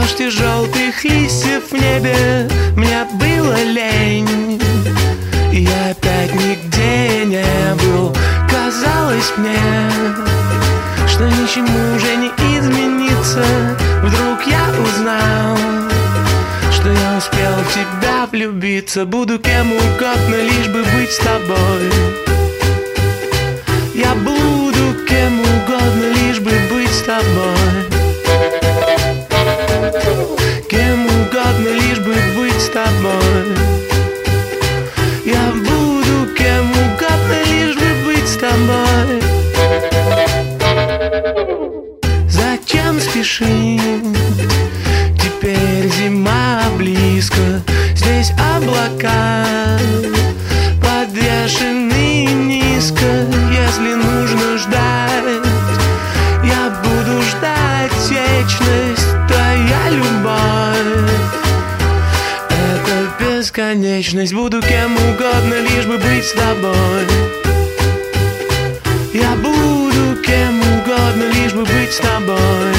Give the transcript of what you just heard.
дождь из желтых листьев в небе, мне было лень. И я опять нигде не был. Казалось мне, что ничему уже не измениться. Вдруг я узнал, что я успел в тебя влюбиться. Буду кем угодно, лишь бы быть с тобой. Я буду кем угодно, лишь бы быть с тобой. Кем угодно, лишь бы быть с тобой. Я буду кем угодно, лишь бы быть с тобой. Зачем спешить? Теперь зима близко. Здесь облака подвешены низко. Если нужно ждать, я буду ждать вечность. Твоя любовь — это бесконечность. Буду кем угодно, лишь бы быть с тобой. Я буду кем угодно, лишь бы быть с тобой.